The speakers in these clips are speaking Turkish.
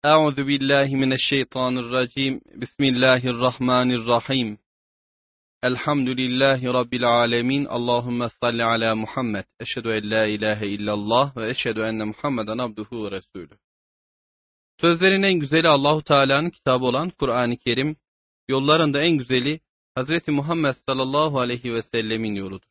Euzu billahi mineşşeytanirracim. Bismillahirrahmanirrahim. Elhamdülillahi rabbil alamin. Allahumme salli ala Muhammed. Eşhedü en la ilahe illallah ve eşhedü enne Muhammeden abduhu ve resulü. Sözlerin en güzeli Allahu Teala'nın kitabı olan Kur'an-ı Kerim, yolların da en güzeli Hazreti Muhammed sallallahu aleyhi ve sellemin yoludur.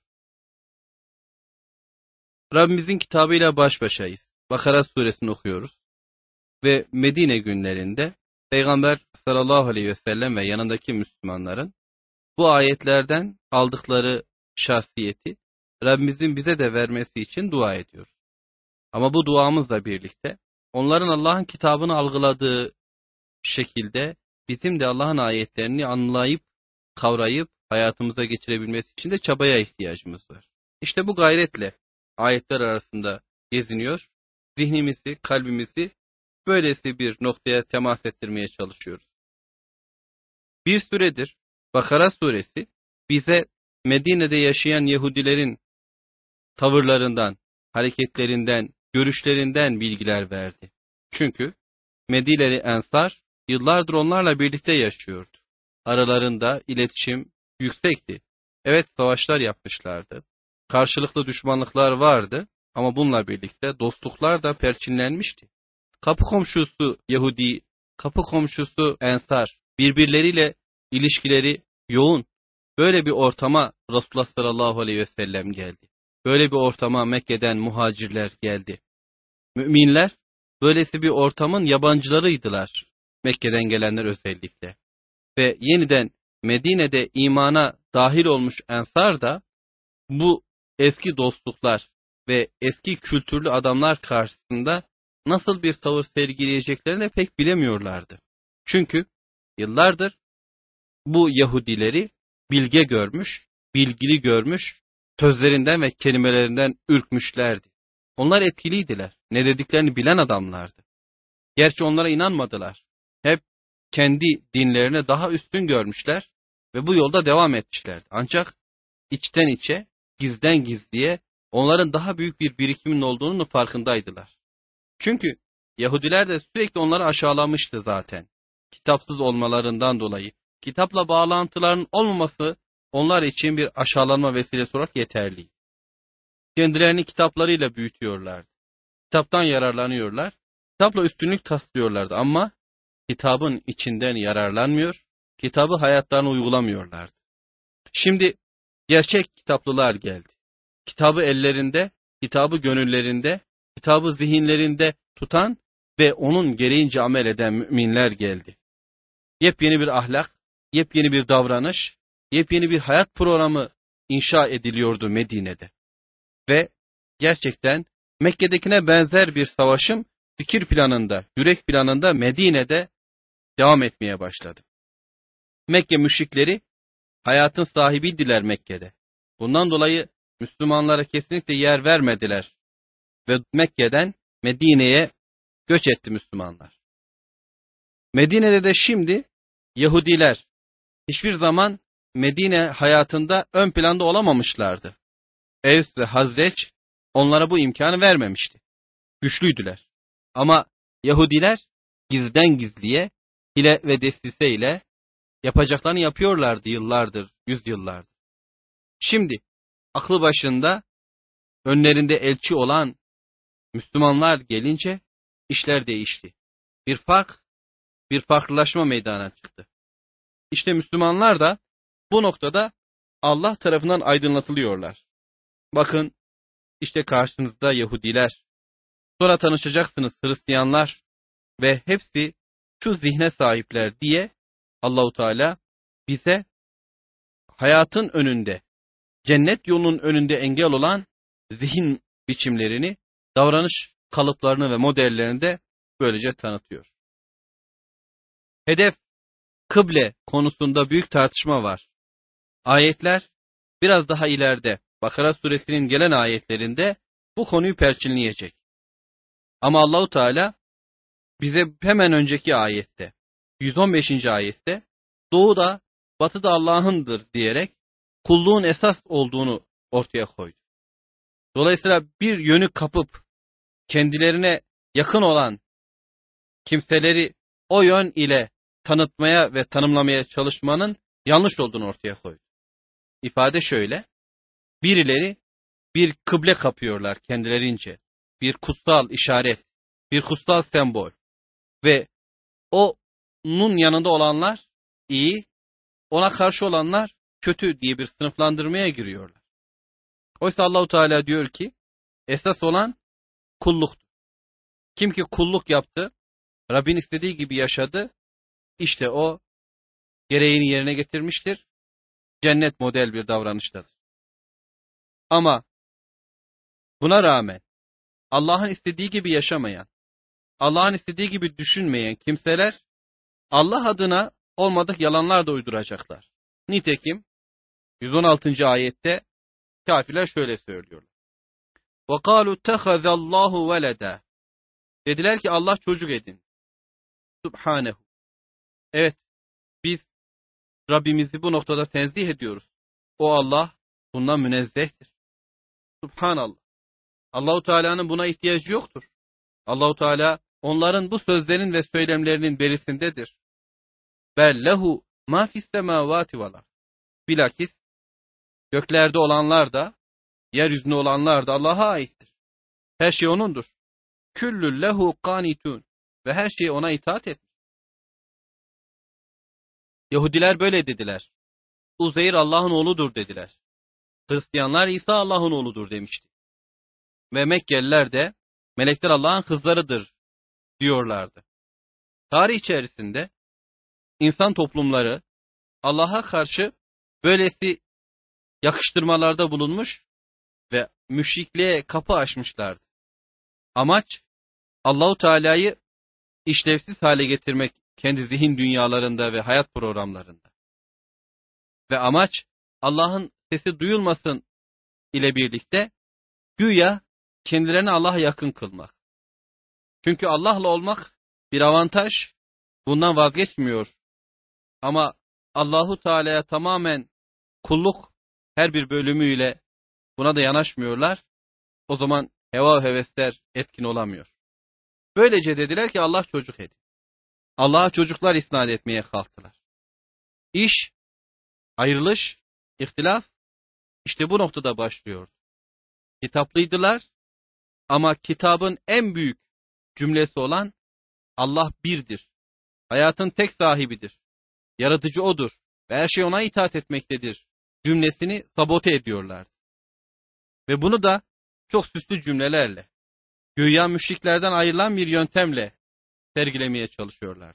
Rabbimizin kitabıyla baş başayız. Bakara suresini okuyoruz. Ve Medine günlerinde Peygamber sallallahu aleyhi ve sellem ve yanındaki Müslümanların bu ayetlerden aldıkları şahsiyeti Rabbimizin bize de vermesi için dua ediyoruz. Ama bu duamızla birlikte onların Allah'ın kitabını algıladığı şekilde bizim de Allah'ın ayetlerini anlayıp, kavrayıp hayatımıza geçirebilmesi için de çabaya ihtiyacımız var. İşte bu gayretle ayetler arasında geziniyor, zihnimizi, kalbimizi böylesi bir noktaya temas ettirmeye çalışıyoruz. Bir süredir Bakara suresi bize Medine'de yaşayan Yahudilerin tavırlarından, hareketlerinden, görüşlerinden bilgiler verdi. Çünkü Medineli Ensar yıllardır onlarla birlikte yaşıyordu. Aralarında iletişim yüksekti. Evet, savaşlar yapmışlardı. Karşılıklı düşmanlıklar vardı ama bununla birlikte dostluklar da perçinlenmişti. Kapı komşusu Yahudi, kapı komşusu Ensar, birbirleriyle ilişkileri yoğun. Böyle bir ortama Resulullah sallallahu aleyhi ve sellem geldi. Böyle bir ortama Mekke'den muhacirler geldi. Müminler böylesi bir ortamın yabancılarıydılar. Mekke'den gelenler özellikle. Ve yeniden Medine'de imana dahil olmuş Ensar da bu eski dostluklar ve eski kültürlü adamlar karşısında nasıl bir tavır sergileyeceklerini pek bilemiyorlardı. Çünkü yıllardır bu Yahudileri bilge görmüş, bilgili görmüş, sözlerinden ve kelimelerinden ürkmüşlerdi. Onlar etkiliydiler. Ne dediklerini bilen adamlardı. Gerçi onlara inanmadılar. Hep kendi dinlerini daha üstün görmüşler ve bu yolda devam etmişlerdi. Ancak içten içe, gizden gizliye onların daha büyük bir birikiminin olduğunun farkındaydılar. Çünkü Yahudiler de sürekli onları aşağılamıştı zaten. Kitapsız olmalarından dolayı. Kitapla bağlantıların olmaması onlar için bir aşağılanma vesilesi olarak yeterli. Kendilerini kitaplarıyla büyütüyorlardı. Kitaptan yararlanıyorlar. Kitapla üstünlük taslıyorlardı ama kitabın içinden yararlanmıyor, kitabı hayatlarına uygulamıyorlardı. Şimdi gerçek kitaplılar geldi. Kitabı ellerinde, kitabı gönüllerinde, kitabı zihinlerinde tutan ve onun gereğince amel eden müminler geldi. Yepyeni bir ahlak, yepyeni bir davranış, yepyeni bir hayat programı inşa ediliyordu Medine'de. Ve gerçekten Mekke'dekine benzer bir savaşım fikir planında, yürek planında Medine'de devam etmeye başladı. Mekke müşrikleri hayatın sahibiydiler Mekke'de. Bundan dolayı Müslümanlara kesinlikle yer vermediler. Ve Mekke'den Medine'ye göç etti Müslümanlar. Medine'de de şimdi Yahudiler hiçbir zaman Medine hayatında ön planda olamamışlardı. Evs ve Hazreç onlara bu imkanı vermemişti. Güçlüydüler. Ama Yahudiler gizden gizliye, hile ve destiseyle yapacaklarını yapıyorlardı yıllardır, yüzyıllardır. Şimdi aklı başında, önlerinde elçi olan Müslümanlar gelince işler değişti. Bir farklılaşma meydana çıktı. İşte Müslümanlar da bu noktada Allah tarafından aydınlatılıyorlar. Bakın, işte karşınızda Yahudiler, sonra tanışacaksınız Hristiyanlar ve hepsi şu zihne sahipler diye Allahu Teala bize hayatın önünde, cennet yolunun önünde engel olan zihin biçimlerini, davranış kalıplarını ve modellerini de böylece tanıtıyor. Hedef, kıble konusunda büyük tartışma var. Ayetler biraz daha ileride, Bakara suresinin gelen ayetlerinde bu konuyu perçinleyecek. Ama Allahu Teala bize hemen önceki ayette, 115. ayette, doğu da batı da Allah'ındır diyerek kulluğun esas olduğunu ortaya koydu. Dolayısıyla bir yönü kapıp kendilerine yakın olan kimseleri o yön ile tanıtmaya ve tanımlamaya çalışmanın yanlış olduğunu ortaya koydu. İfade şöyle: birileri bir kıble kapıyorlar kendilerince, bir kutsal işaret, bir kutsal sembol ve onun yanında olanlar iyi, ona karşı olanlar kötü diye bir sınıflandırmaya giriyorlar. Oysa Allahu Teala diyor ki esas olan kulluktur. Kim ki kulluk yaptı, Rabbin istediği gibi yaşadı, işte o gereğini yerine getirmiştir. Cennet model bir davranıştadır. Ama buna rağmen Allah'ın istediği gibi yaşamayan, Allah'ın istediği gibi düşünmeyen kimseler Allah adına olmadık yalanlar da uyduracaklar. Nitekim 116. ayette kafirler şöyle söylüyorlar: وَقَالُوا اتَّخَذَ اللّٰهُ وَلَدًا. Dediler ki Allah çocuk edin. Subhanehu. Evet, biz Rabbimizi bu noktada tenzih ediyoruz. O Allah bundan münezzehtir. Subhanallah. Allahu Teala'nın buna ihtiyacı yoktur. Allahu Teala onların bu sözlerin ve söylemlerinin berisindedir. Bel lehu ma fis semavati vel ard. Bilakis göklerde olanlar da yeryüzünde olanlar da Allah'a aittir. Her şey O'nundur. Küllü lehu qanitun. Ve her şey O'na itaat et. Yahudiler böyle dediler. Uzeyr Allah'ın oğludur dediler. Hristiyanlar İsa Allah'ın oğludur demişti. Ve Mekkeliler de melekler Allah'ın kızlarıdır diyorlardı. Tarih içerisinde insan toplumları Allah'a karşı böylesi yakıştırmalarda bulunmuş ve müşrikliğe kapı açmışlardı. Amaç Allahu Teala'yı işlevsiz hale getirmek kendi zihin dünyalarında ve hayat programlarında. Ve amaç Allah'ın sesi duyulmasın ile birlikte güya kendilerini Allah'a yakın kılmak. Çünkü Allah'la olmak bir avantaj, bundan vazgeçmiyor. Ama Allahu Teala'ya tamamen kulluk her bir bölümüyle buna da yanaşmıyorlar. O zaman heva hevesler etkin olamıyor. Böylece dediler ki Allah çocuk edin. Allah'a çocuklar isnat etmeye kalktılar. İş, ayrılış, ihtilaf işte bu noktada başlıyor. Kitaplıydılar ama kitabın en büyük cümlesi olan Allah birdir. Hayatın tek sahibidir. Yaratıcı O'dur ve her şey O'na itaat etmektedir cümlesini sabote ediyorlar. Ve bunu da çok süslü cümlelerle, güya müşriklerden ayrılan bir yöntemle sergilemeye çalışıyorlar.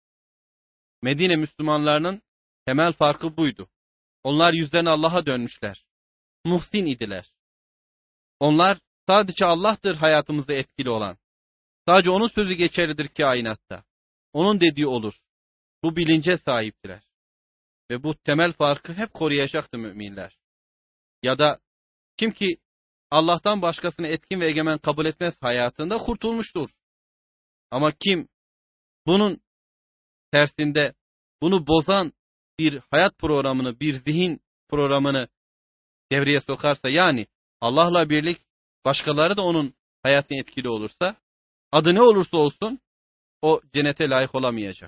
Medine Müslümanlarının temel farkı buydu. Onlar yüzlerini Allah'a dönmüşler. Muhsin idiler. Onlar sadece Allah'tır hayatımızda etkili olan. Sadece O'nun sözü geçerlidir kainatta. O'nun dediği olur. Bu bilince sahiptiler. Ve bu temel farkı hep koruyacaktı müminler. Ya da kim ki Allah'tan başkasını etkin ve egemen kabul etmez hayatında kurtulmuştur. Ama kim bunun tersinde bunu bozan bir hayat programını, bir zihin programını devreye sokarsa, yani Allah'la birlik başkaları da onun hayatına etkili olursa, adı ne olursa olsun o cennete layık olamayacak.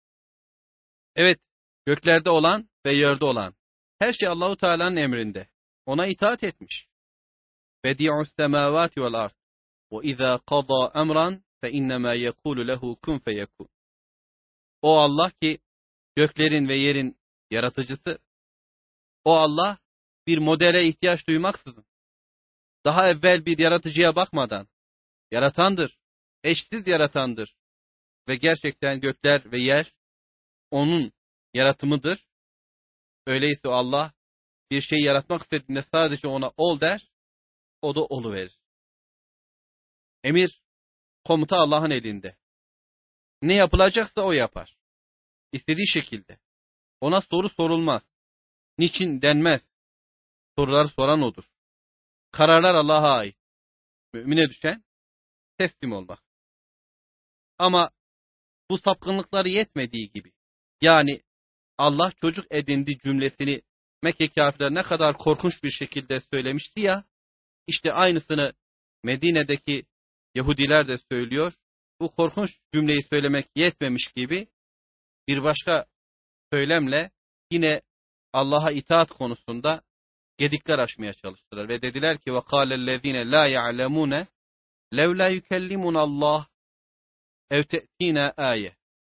Evet, göklerde olan ve yerde olan her şey Allahu Teala'nın emrinde. Ona itaat etmiş. Bedi'us semavati vel ard. Ve izâ qadâ emran fe innemâ yekûlu lehu kun feyekûn. O Allah ki göklerin ve yerin yaratıcısı. O Allah bir modele ihtiyaç duymaksızın, daha evvel bir yaratıcıya bakmadan yaratandır, eşsiz yaratandır ve gerçekten gökler ve yer O'nun yaratımıdır. Öyleyse Allah bir şey yaratmak istediğinde sadece O'na ol der, O da oluverir. Emir, komuta Allah'ın elinde. Ne yapılacaksa O yapar. İstediği şekilde. Ona soru sorulmaz. Niçin denmez. Soruları soran O'dur. Kararlar Allah'a ait. Mümine düşen teslim olmak. Ama bu sapkınlıkları yetmediği gibi, yani Allah çocuk edindi cümlesini Mekke kâfirler ne kadar korkunç bir şekilde söylemişti ya, işte aynısını Medine'deki Yahudiler de söylüyor bu korkunç cümleyi söylemek yetmemiş gibi bir başka söylemle yine Allah'a itaat konusunda gedikler aşmaya çalıştılar ve dediler ki ve kâlellezîne lâ ya'lemûne levlâ yükellimunallah ev te'tînâ âye.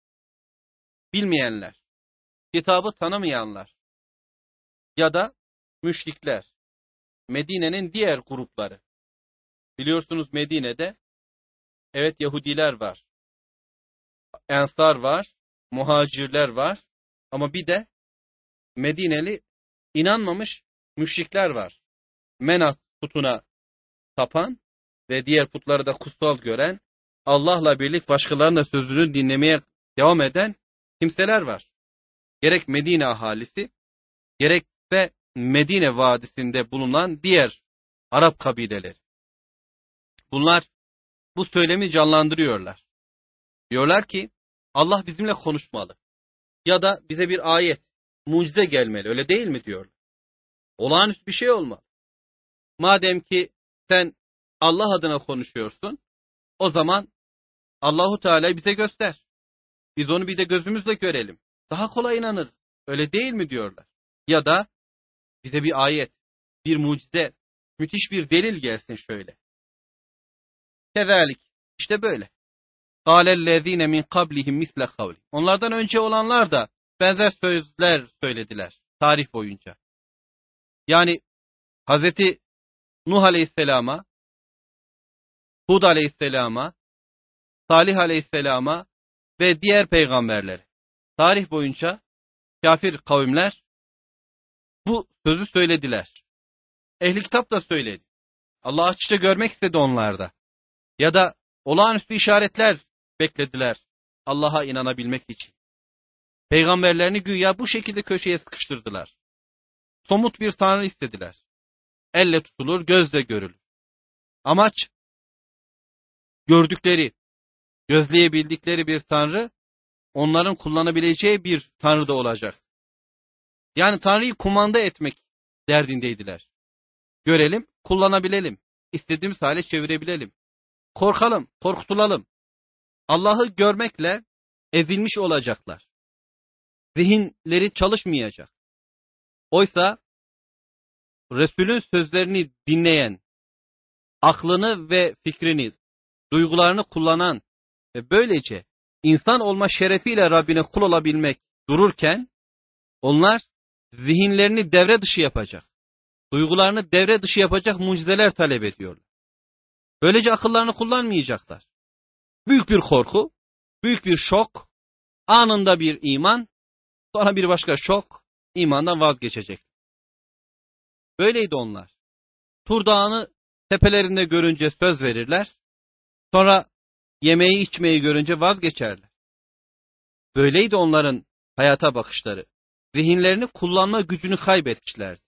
Bilmeyenler, kitabı tanımayanlar ya da müşrikler, Medine'nin diğer grupları. Biliyorsunuz Medine'de evet Yahudiler var, Ensar var, muhacirler var ama bir de Medineli inanmamış müşrikler var. Menat putuna tapan ve diğer putları da kutsal gören, Allah'la birlik başkalarının da sözünü dinlemeye devam eden kimseler var. Gerek Medine ahalisi, gerekse Medine vadisinde bulunan diğer Arap kabileleri. Bunlar bu söylemi canlandırıyorlar. Diyorlar ki Allah bizimle konuşmalı. Ya da bize bir ayet, mucize gelmeli. Öyle değil mi diyorlar. Olağanüstü bir şey olmalı. Madem ki sen Allah adına konuşuyorsun, o zaman Allahu Teala'yı bize göster. Biz onu bir de gözümüzle görelim. Daha kolay inanırız. Öyle değil mi diyorlar. Ya da bize bir ayet, bir mucize, müthiş bir delil gelsin şöyle. Kezalik. İşte böyle. Kâlellezîne min kablihim misle kavli. Onlardan önce olanlar da benzer sözler söylediler tarih boyunca. Yani Hazreti Nuh Aleyhisselam'a, Hud Aleyhisselam'a, Salih Aleyhisselam'a ve diğer peygamberlere tarih boyunca kafir kavimler bu sözü söylediler. Ehli kitap da söyledi. Allah açıkça görmek istedi onlarda. Ya da olağanüstü işaretler beklediler Allah'a inanabilmek için. Peygamberlerini güya bu şekilde köşeye sıkıştırdılar. Somut bir tanrı istediler. Elle tutulur, gözle görülür. Amaç gördükleri, gözleyebildikleri bir tanrı, onların kullanabileceği bir tanrı da olacak. Yani tanrıyı kumanda etmek derdindeydiler. Görelim, kullanabilelim. İstediğimiz hale çevirebilelim. Korkalım, korkutulalım. Allah'ı görmekle ezilmiş olacaklar. Zihinleri çalışmayacak. Oysa Resul'ün sözlerini dinleyen, aklını ve fikrini, duygularını kullanan ve böylece insan olma şerefiyle Rabbine kul olabilmek dururken, onlar zihinlerini devre dışı yapacak, duygularını devre dışı yapacak mucizeler talep ediyorlar. Böylece akıllarını kullanmayacaklar. Büyük bir korku, büyük bir şok, anında bir iman, sonra bir başka şok, imandan vazgeçecek. Böyleydi onlar. Tur Dağı'nı tepelerinde görünce söz verirler, sonra yemeği içmeyi görünce vazgeçerler. Böyleydi onların hayata bakışları. Zihinlerini kullanma gücünü kaybetmişlerdi.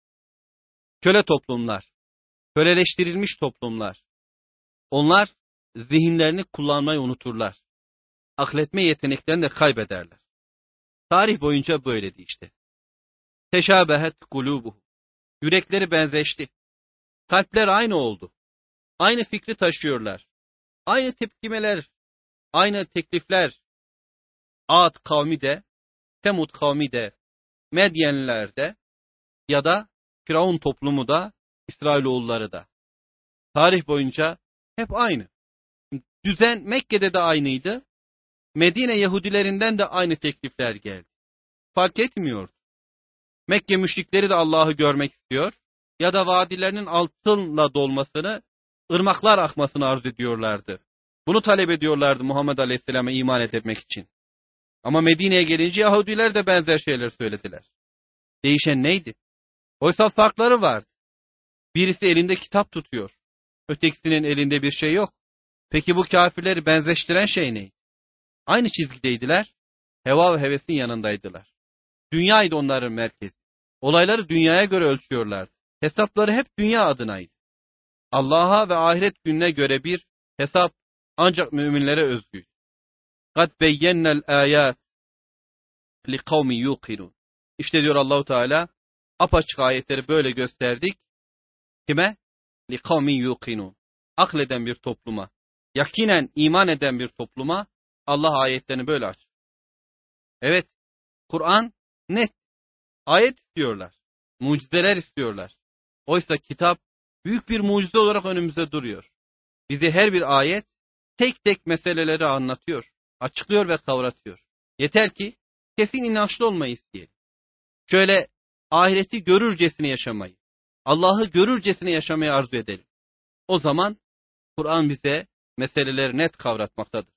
Köle toplumlar, köleleştirilmiş toplumlar, onlar zihinlerini kullanmayı unuturlar. Akletme yeteneklerini de kaybederler. Tarih boyunca böyledi işte. Teşabehet kulubuhu. Yürekleri benzeşti. Kalpler aynı oldu. Aynı fikri taşıyorlar. Aynı tepkimeler, aynı teklifler. Ad kavmi de, Semud kavmi de, Medyenliler de ya da Firavun toplumu da, İsrailoğulları da. Tarih boyunca hep aynı. Düzen Mekke'de de aynıydı. Medine Yahudilerinden de aynı teklifler geldi. Fark etmiyor. Mekke müşrikleri de Allah'ı görmek istiyor ya da vadilerinin altınla dolmasını, ırmaklar akmasını arzu ediyorlardı. Bunu talep ediyorlardı Muhammed Aleyhisselam'a iman etmek için. Ama Medine'ye gelince Yahudiler de benzer şeyler söylediler. Değişen neydi? Oysa farkları vardı. Birisi elinde kitap tutuyor. Ötekisinin elinde bir şey yok. Peki bu kafirleri benzeştiren şey neydi? Aynı çizgideydiler. Heva ve hevesin yanındaydılar. Dünyaydı onların merkezi. Olayları dünyaya göre ölçüyorlardı. Hesapları hep dünya adınaydı. Allah'a ve ahiret gününe göre bir hesap ancak müminlere özgüydü. قَدْ بَيَّنَّ الْآيَاتِ لِقَوْمِ يُوقِنُونَ. İşte diyor Allahu Teala, apaçık ayetleri böyle gösterdik. Kime? لِقَوْمِ يُوقِنُونَ. Akleden bir topluma. yakinen iman eden bir topluma Allah ayetlerini böyle aç. Evet, Kur'an net. Ayet istiyorlar. Mucizeler istiyorlar. Oysa kitap büyük bir mucize olarak önümüzde duruyor. Bize her bir ayet tek tek meseleleri anlatıyor, açıklıyor ve kavratıyor. Yeter ki kesin inançlı olmayı isteyelim. Şöyle ahireti görürcesine yaşamayı, Allah'ı görürcesine yaşamayı arzu edelim. O zaman Kur'an bize meseleleri net kavratmaktadır.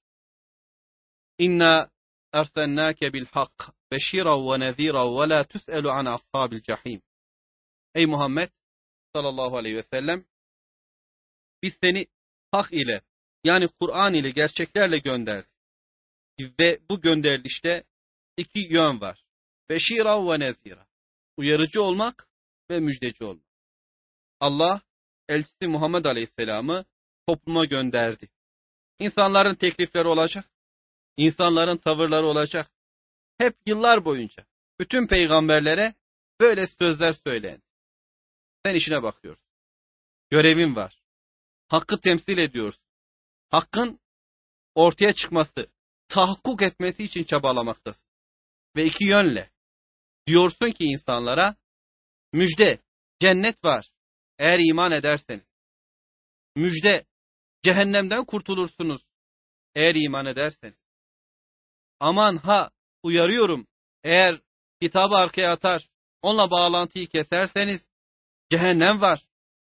İnna ersennâke bil hak beşîran ve nezîran ve lâ tüs'elu an ashâbil cahîm. Ey Muhammed sallallahu aleyhi ve sellem, biz seni hak ile, yani Kur'an ile, gerçeklerle gönderdik. Ve bu gönderilişte iki yön var. Beşîran ve nezîran. Uyarıcı olmak ve müjdeci olmak. Allah elçisi Muhammed Aleyhisselam'ı topluma gönderdi. İnsanların teklifleri olacak. İnsanların tavırları olacak. Hep yıllar boyunca bütün peygamberlere böyle sözler söylendi. Sen işine bakıyorsun. Görevin var. Hakkı temsil ediyorsun. Hakkın ortaya çıkması, tahakkuk etmesi için çabalamaktasın. Ve iki yönle diyorsun ki insanlara, müjde, cennet var eğer iman ederseniz. Müjde, cehennemden kurtulursunuz eğer iman ederseniz. Aman ha, uyarıyorum, eğer kitabı arkaya atar, onunla bağlantıyı keserseniz cehennem var.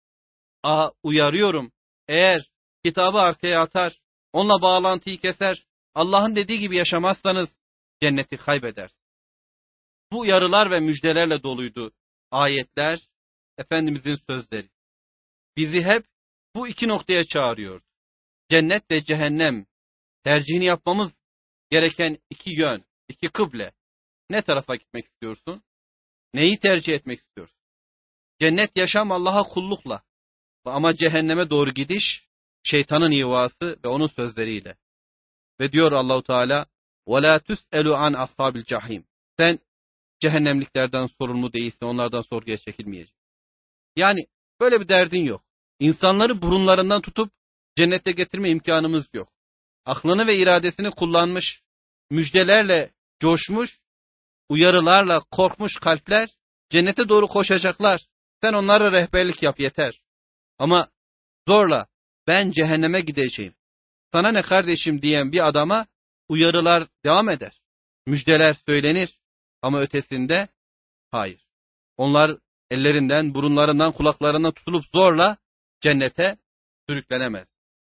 Uyarıyorum, eğer kitabı arkaya atar, onunla bağlantıyı keser, Allah'ın dediği gibi yaşamazsanız cenneti kaybedersiniz. Bu uyarılar ve müjdelerle doluydu ayetler, Efendimizin sözleri. Bizi hep bu iki noktaya çağırıyor. Cennet ve cehennem tercihini yapmamız gereken iki yön, iki kıble. Ne tarafa gitmek istiyorsun? Neyi tercih etmek istiyorsun? Cennet yaşam Allah'a kullukla. Ama cehenneme doğru gidiş şeytanın ivası ve onun sözleriyle. Ve diyor Allahu Teala: "Ve la tüs'elu an ashabil cahim." Sen cehennemliklerden sorumlu değilsin, onlardan sorguya çekilmeyeceksin. Yani böyle bir derdin yok. İnsanları burunlarından tutup cennete getirme imkanımız yok. Aklını ve iradesini kullanmış, müjdelerle coşmuş, uyarılarla korkmuş kalpler cennete doğru koşacaklar. Sen onlara rehberlik yap yeter. Ama zorla ben cehenneme gideceğim, sana ne kardeşim diyen bir adama uyarılar devam eder. Müjdeler söylenir ama ötesinde hayır. Onlar ellerinden, burunlarından, kulaklarından tutulup zorla cennete sürüklenemez.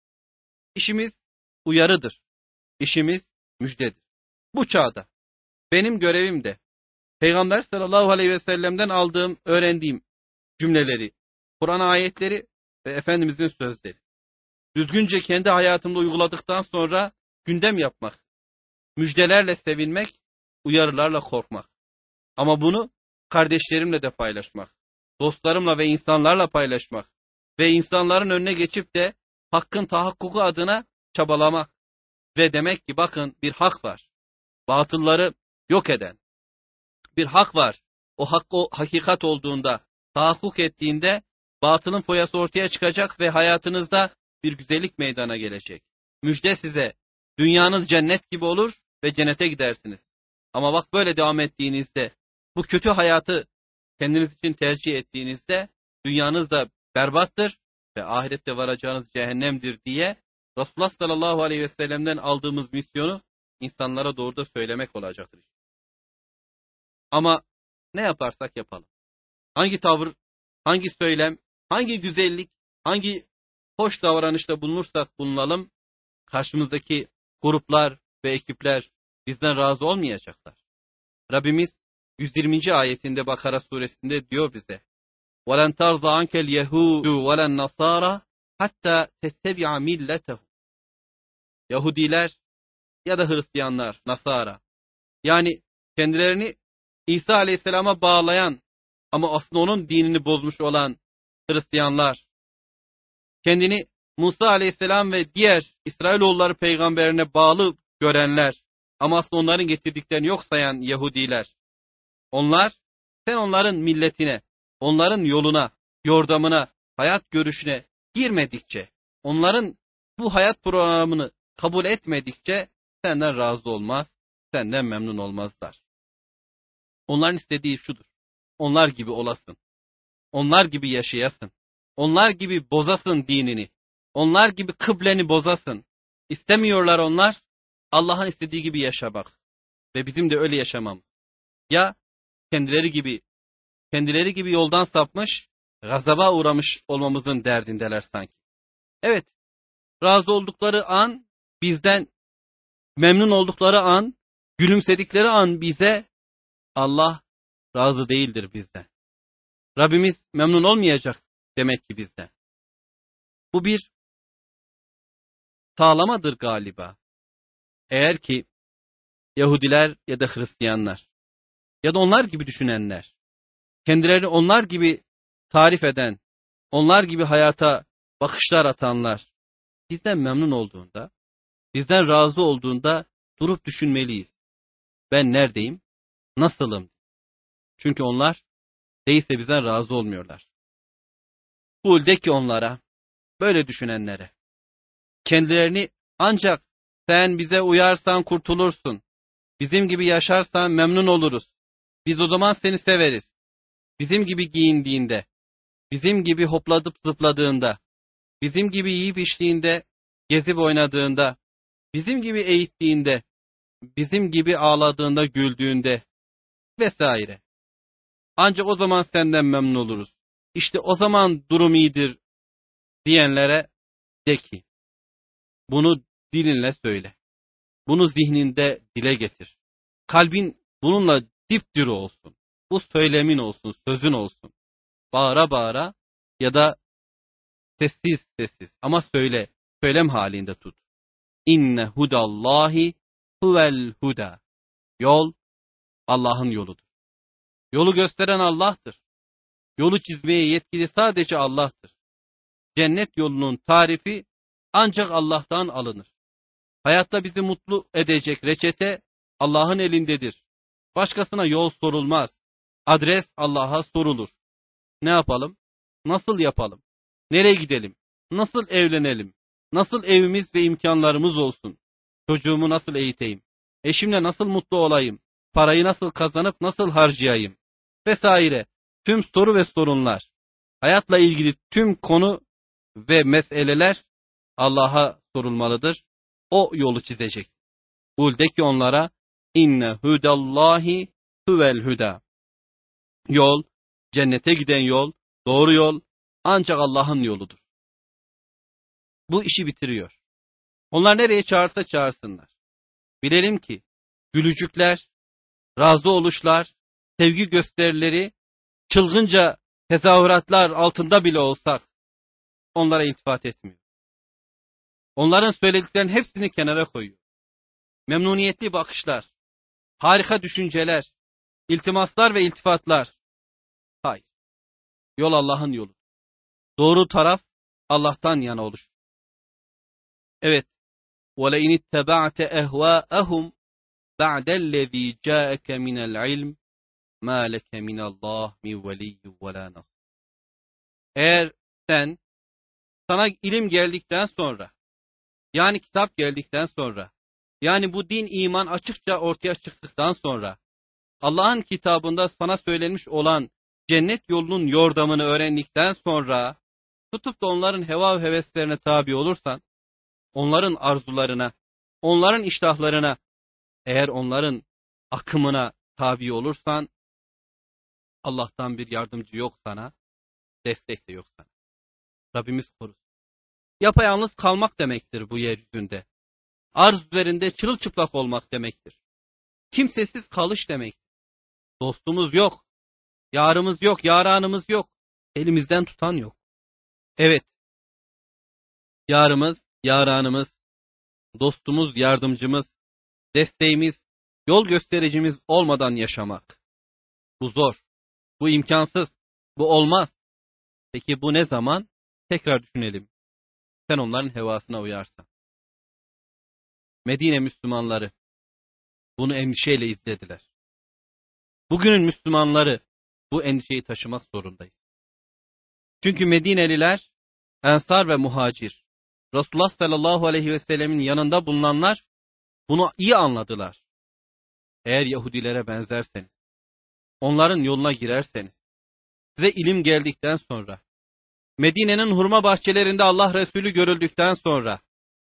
İşimiz uyarıdır. İşimiz müjdedir. Bu çağda benim görevim de Peygamber sallallahu aleyhi ve sellem'den aldığım, öğrendiğim cümleleri, Kur'an ayetleri ve Efendimizin sözleri düzgünce kendi hayatımda uyguladıktan sonra gündem yapmak, müjdelerle sevinmek, uyarılarla korkmak. Ama bunu kardeşlerimle de paylaşmak, dostlarımla ve insanlarla paylaşmak ve insanların önüne geçip de hakkın tahakkuku adına çabalamak ve demek ki bakın bir hak var. Batılları yok eden bir hak var. O hak o hakikat olduğunda, tahakkuk ettiğinde batılın foyası ortaya çıkacak ve hayatınızda bir güzellik meydana gelecek. Müjde size, dünyanız cennet gibi olur ve cennete gidersiniz. Ama bak böyle devam ettiğinizde, bu kötü hayatı kendiniz için tercih ettiğinizde dünyanız da berbattır ve ahirette varacağınız cehennemdir diye Resulullah sallallahu aleyhi ve sellem'den aldığımız misyonu insanlara doğru da söylemek olacaktır. Ama ne yaparsak yapalım, hangi tavır, hangi söylem, hangi güzellik, hangi hoş davranışta bulunursak bulunalım, karşımızdaki gruplar ve ekipler bizden razı olmayacaklar. Rabbimiz 120. ayetinde Bakara suresinde diyor bize: وَلَنْ تَرْضَ عَنْكَ الْيَهُودُ وَلَا النَّصَارَى hatta تَتَّبِعَ مِلَّتَهُ. Yahudiler ya da Hristiyanlar, Nasara, yani kendilerini İsa Aleyhisselam'a bağlayan ama aslında onun dinini bozmuş olan Hristiyanlar, kendini Musa Aleyhisselam ve diğer İsrailoğulları peygamberine bağlı görenler ama aslında onların getirdiklerini yok sayan Yahudiler, sen onların milletine, onların yoluna, yordamına, hayat görüşüne girmedikçe, onların bu hayat programını kabul etmedikçe senden razı olmaz, senden memnun olmazlar. Onların istediği şudur: onlar gibi olasın, onlar gibi yaşayasın, onlar gibi bozasın dinini, onlar gibi kıbleni bozasın. İstemiyorlar onlar, Allah'ın istediği gibi yaşamak ve bizim de öyle yaşamamız. Ya kendileri gibi yoldan sapmış, gazaba uğramış olmamızın derdindeler sanki. Evet, razı oldukları an, bizden memnun oldukları an, gülümsedikleri an bize Allah razı değildir bizden. Rabbimiz memnun olmayacak demek ki bizden. Bu bir sağlamadır galiba. Eğer ki Yahudiler ya da Hristiyanlar ya da onlar gibi düşünenler, kendilerini onlar gibi tarif eden, onlar gibi hayata bakışlar atanlar bizden memnun olduğunda, bizden razı olduğunda durup düşünmeliyiz. Ben neredeyim? Nasılım? Çünkü onlar değilse bizden razı olmuyorlar. Kul de ki onlara, böyle düşünenlere, kendilerini ancak sen bize uyarsan kurtulursun, bizim gibi yaşarsan memnun oluruz, biz o zaman seni severiz, bizim gibi giyindiğinde, bizim gibi hopladıp zıpladığında, bizim gibi yiyip içtiğinde, gezip oynadığında, bizim gibi eğittiğinde, bizim gibi ağladığında, güldüğünde vesaire. Ancak o zaman senden memnun oluruz. İşte o zaman durum iyidir diyenlere de ki, bunu dilinle söyle. Bunu zihninde dile getir. Kalbin bununla dipdiri olsun. Bu söylemin olsun, sözün olsun. Bağıra bağıra ya da sessiz sessiz ama söyle, söylem halinde tut. İnne hudallahi huvel huda. Yol Allah'ın yoludur. Yolu gösteren Allah'tır. Yolu çizmeye yetkili sadece Allah'tır. Cennet yolunun tarifi ancak Allah'tan alınır. Hayatta bizi mutlu edecek reçete Allah'ın elindedir. Başkasına yol sorulmaz. Adres Allah'a sorulur. Ne yapalım? Nasıl yapalım? Nereye gidelim? Nasıl evlenelim? Nasıl evimiz ve imkanlarımız olsun? Çocuğumu nasıl eğiteyim? Eşimle nasıl mutlu olayım? Parayı nasıl kazanıp nasıl harcayayım? Vesaire. Tüm soru ve sorunlar. Hayatla ilgili tüm konu ve meseleler Allah'a sorulmalıdır. O yolu çizecek. Kul de ki onlara, inne hudallahi huvel huda. Yol, cennete giden yol, doğru yol ancak Allah'ın yoludur. Bu işi bitiriyor. Onlar nereye çağırsa çağırsınlar. Bilelim ki gülücükler, razı oluşlar, sevgi gösterileri, çılgınca tezahüratlar altında bile olsak onlara iltifat etmiyor. Onların söylediklerinin hepsini kenara koyuyor. Memnuniyetli bakışlar, harika düşünceler, iltimaslar ve iltifatlar. Hayır. Yol Allah'ın yolu. Doğru taraf Allah'tan yana olur. Evet. وَلَاِنِ اتَّبَعْتَ اَهْوَاءَهُمْ بَعْدَ الَّذ۪ي جَاءَكَ مِنَ الْعِلْمِ مَا لَكَ مِنَ اللّٰهِ مِنْ وَلِيٍّ وَلَا نَصْرٍ. Eğer sana ilim geldikten sonra, yani kitap geldikten sonra, yani bu din iman açıkça ortaya çıktıktan sonra, Allah'ın kitabında sana söylenmiş olan cennet yolunun yordamını öğrendikten sonra, tutup da onların heva ve heveslerine tabi olursan, onların arzularına, onların iştahlarına, eğer onların akımına tabi olursan, Allah'tan bir yardımcı yok sana, destek de yok sana. Rabbimiz korusun. Yapayalnız kalmak demektir bu yeryüzünde. Arz üzerinde çırılçıplak olmak demektir. Kimsesiz kalış demektir. Dostumuz yok, yarımız yok, yaranımız yok, elimizden tutan yok. Evet, yarımız, yaranımız, dostumuz, yardımcımız, desteğimiz, yol göstericimiz olmadan yaşamak. Bu zor, bu imkansız, bu olmaz. Peki bu ne zaman? Tekrar düşünelim. Sen onların hevasına uyarsan. Medine Müslümanları bunu endişeyle izlediler. Bugünün Müslümanları bu endişeyi taşımak zorundayız. Çünkü Medineliler, Ensar ve Muhacir, Resulullah sallallahu aleyhi ve sellemin yanında bulunanlar bunu iyi anladılar. Eğer Yahudilere benzerseniz, onların yoluna girerseniz, size ilim geldikten sonra, Medine'nin hurma bahçelerinde Allah Resulü görüldükten sonra,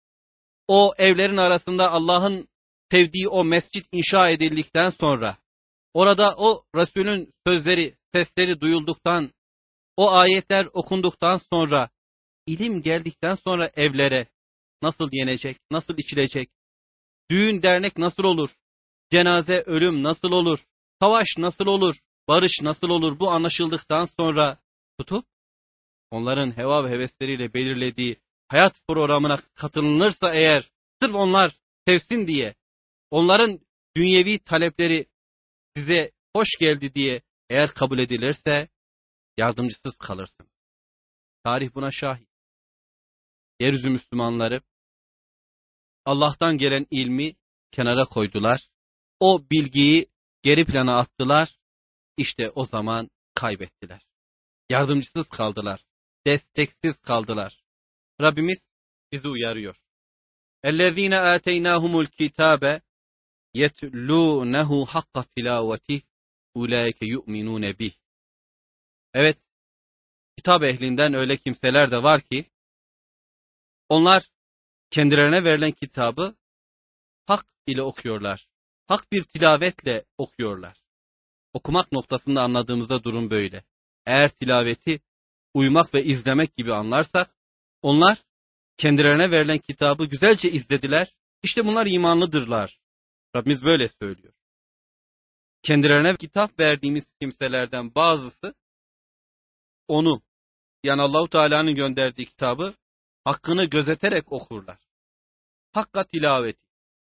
o evlerin arasında Allah'ın sevdiği o mescit inşa edildikten sonra, orada o Resulün sözleri, sesleri duyulduktan, o ayetler okunduktan sonra, ilim geldikten sonra evlere nasıl yenecek, nasıl içilecek, düğün dernek nasıl olur, cenaze ölüm nasıl olur, savaş nasıl olur, barış nasıl olur bu anlaşıldıktan sonra tutup onların heva ve hevesleriyle belirlediği hayat programına katılınırsa eğer, sırf onlar sevsin diye, onların dünyevi talepleri size hoş geldi diye eğer kabul edilirse yardımcısız kalırsınız. Tarih buna şahit. Yeryüzü Müslümanları Allah'tan gelen ilmi kenara koydular. O bilgiyi geri plana attılar. İşte o zaman kaybettiler. Yardımcısız kaldılar. Desteksiz kaldılar. Rabbimiz bizi uyarıyor. اَلَّذ۪ينَ آتَيْنَاهُمُ الْكِتَابَ يَتْلُونَهُ حَقَّ تِلَاوَتِهِ اُولَٰئِكَ يُؤْمِنُونَ بِهِ. Evet, kitap ehlinden öyle kimseler de var ki, onlar kendilerine verilen kitabı hak ile okuyorlar. Hak bir tilavetle okuyorlar. Okumak noktasında anladığımızda durum böyle. Eğer tilaveti uymak ve izlemek gibi anlarsak, onlar kendilerine verilen kitabı güzelce izlediler. İşte bunlar imanlıdırlar. Rabbimiz böyle söylüyor. Kendilerine kitap verdiğimiz kimselerden bazısı onu, yani Allahu Teala'nın gönderdiği kitabı hakkını gözeterek okurlar. Hakka tilaveti.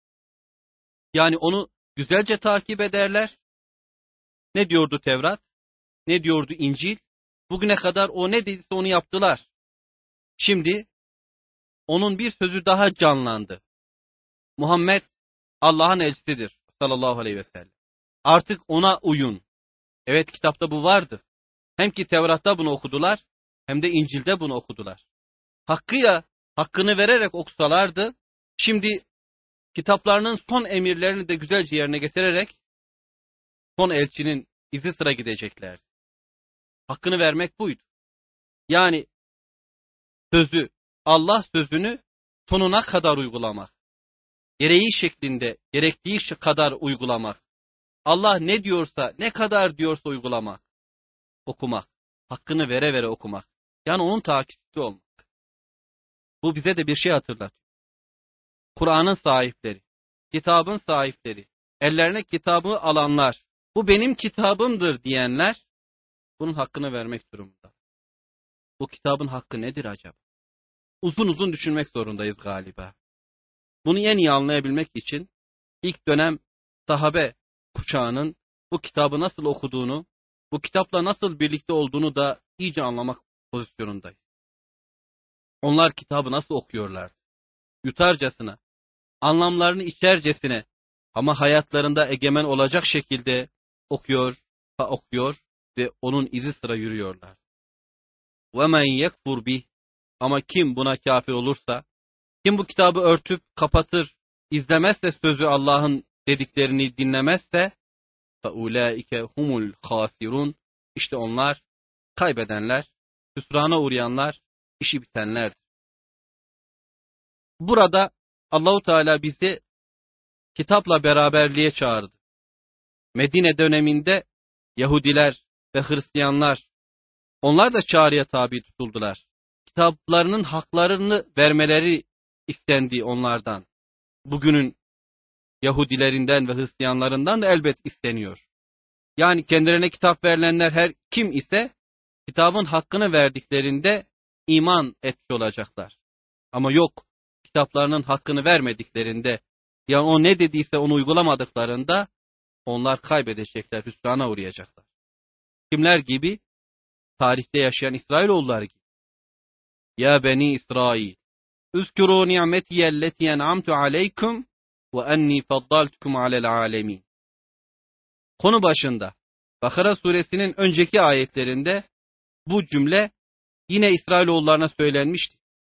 Yani onu güzelce takip ederler. Ne diyordu Tevrat? Ne diyordu İncil? Bugüne kadar o ne dediyse onu yaptılar. Şimdi onun bir sözü daha canlandı. Muhammed Allah'ın elçisidir sallallahu aleyhi ve sellem. Artık ona uyun. Evet, kitapta bu vardı. Hem ki Tevrat'ta bunu okudular, hem de İncil'de bunu okudular. Hakkıyla, hakkını vererek okusalardı, şimdi kitaplarının son emirlerini de güzelce yerine getirerek son elçinin izi sıra gideceklerdi. Hakkını vermek buydu. Yani sözü, Allah sözünü sonuna kadar uygulamak. Gereği şeklinde, gerektiği kadar uygulamak. Allah ne diyorsa, ne kadar diyorsa uygulamak. Okumak. Hakkını vere vere okumak. Yani onun takipçisi olmak. Bu bize de bir şey hatırlatıyor. Kur'an'ın sahipleri, kitabın sahipleri, ellerine kitabı alanlar, bu benim kitabımdır diyenler, bunun hakkını vermek durumunda. Bu kitabın hakkı nedir acaba? Uzun uzun düşünmek zorundayız galiba. Bunu en iyi anlayabilmek için ilk dönem sahabe kuşağının bu kitabı nasıl okuduğunu, bu kitapla nasıl birlikte olduğunu da iyice anlamak pozisyonundayız. Onlar kitabı nasıl okuyorlar? Yutarcasına, anlamlarını içercesine ama hayatlarında egemen olacak şekilde okuyor ve onun izi sıra yürüyorlar. وَمَنْ يَكْفُرْ بِهِ. Ama kim buna kafir olursa, kim bu kitabı örtüp kapatır, izlemezse sözü Allah'ın dediklerini dinlemezse, فَاُولَٰئِكَ هُمُ الْخَاسِرُونَ. İşte onlar kaybedenler, hüsrana uğrayanlar, işi bitenler. Burada Allahu Teala bizi kitapla beraberliğe çağırdı. Medine döneminde Yahudiler ve Hristiyanlar, onlar da çağrıya tabi tutuldular. Kitaplarının haklarını vermeleri istendi onlardan. Bugünün Yahudilerinden ve Hristiyanlarından da elbet isteniyor. Yani kendilerine kitap verilenler her kim ise kitabın hakkını verdiklerinde iman etmiş olacaklar. Ama yok, kitaplarının hakkını vermediklerinde, yani o ne dediyse onu uygulamadıklarında onlar kaybedecekler, hüsrana uğrayacaklar. Kimler gibi? Tarihte yaşayan İsrailoğulları gibi. Ya beni İsrail, üzkuru ni'metiyelleti en'amtu aleykum ve enni faddaltukum alel alemin. Konu başında Bakara suresinin önceki ayetlerinde bu cümle yine İsrailoğullarına söylenmişti.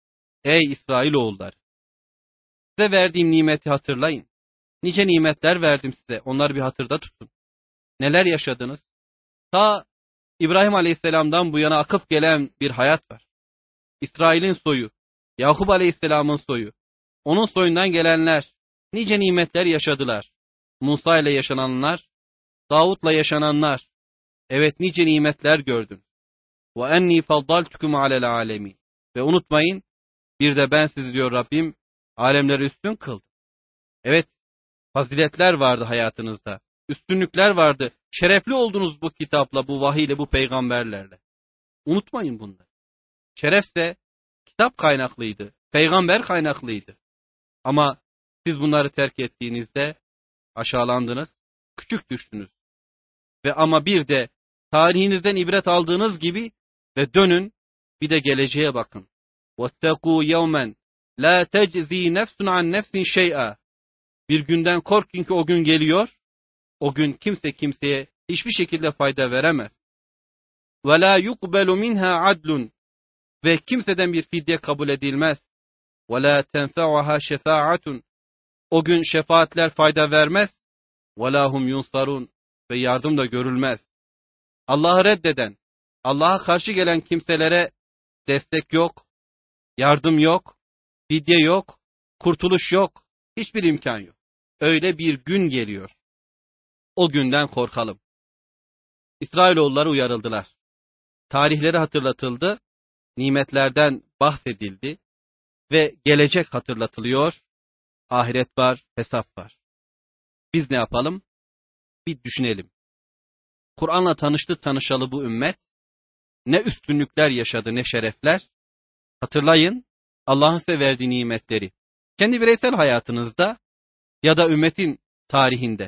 Ey İsrailoğulları! Size verdiğim nimeti hatırlayın. Nice nimetler verdim size. Onları bir hatırda tutun. Neler yaşadınız? Ta İbrahim Aleyhisselam'dan bu yana akıp gelen bir hayat var. İsrail'in soyu, Yakup Aleyhisselam'ın soyu, onun soyundan gelenler nice nimetler yaşadılar. Musa ile yaşananlar, Davut'la yaşananlar, evet nice nimetler gördüm. Ve enni faddaltukum alel alemin. Ve unutmayın, bir de ben sizi diyor Rabbim, alemleri üstün kıldım. Evet, faziletler vardı hayatınızda, üstünlükler vardı, şerefli oldunuz bu kitapla, bu vahiyle, bu peygamberlerle. Unutmayın bunları. Şerefse kitap kaynaklıydı, peygamber kaynaklıydı. Ama siz bunları terk ettiğinizde aşağılandınız, küçük düştünüz. Ve ama bir de tarihinizden ibret aldığınız gibi ve dönün, bir de geleceğe bakın. وَاتَّقُوا يَوْمًا لَا تَجْزِي نَفْسٌ عَنْ نَفْسٍ شَيْئًا. Bir günden korkun ki o gün geliyor. O gün kimse kimseye hiçbir şekilde fayda veremez. وَلَا يُقْبَلُ مِنْهَا عَدْلٌ. Ve kimseden bir fidye kabul edilmez. وَلَا تَنْفَعُهَا شَفَاعَةٌ. O gün şefaatler fayda vermez. وَلَا هُمْ يُنْصَرُونَ. Ve yardım da görülmez. Allah'ı reddeden, Allah'a karşı gelen kimselere destek yok, yardım yok, fidye yok, kurtuluş yok, hiçbir imkan yok. Öyle bir gün geliyor. O günden korkalım. İsrailoğulları uyarıldılar. Tarihleri hatırlatıldı, nimetlerden bahsedildi ve gelecek hatırlatılıyor, ahiret var, hesap var. Biz ne yapalım? Bir düşünelim. Kur'an'la tanışalı bu ümmet, ne üstünlükler yaşadı, ne şerefler. Hatırlayın, Allah'ın size verdiği nimetleri. Kendi bireysel hayatınızda ya da ümmetin tarihinde.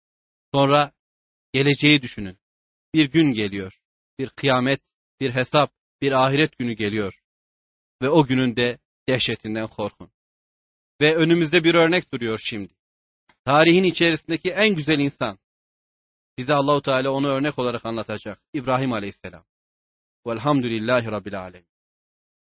Sonra geleceği düşünün. Bir gün geliyor, bir kıyamet, bir hesap, bir ahiret günü geliyor. Ve o günün de dehşetinden korkun. Ve önümüzde bir örnek duruyor şimdi. Tarihin içerisindeki en güzel insan. Bize Allahu Teala onu örnek olarak anlatacak. İbrahim Aleyhisselam. Velhamdülillahi Rabbil Alemin.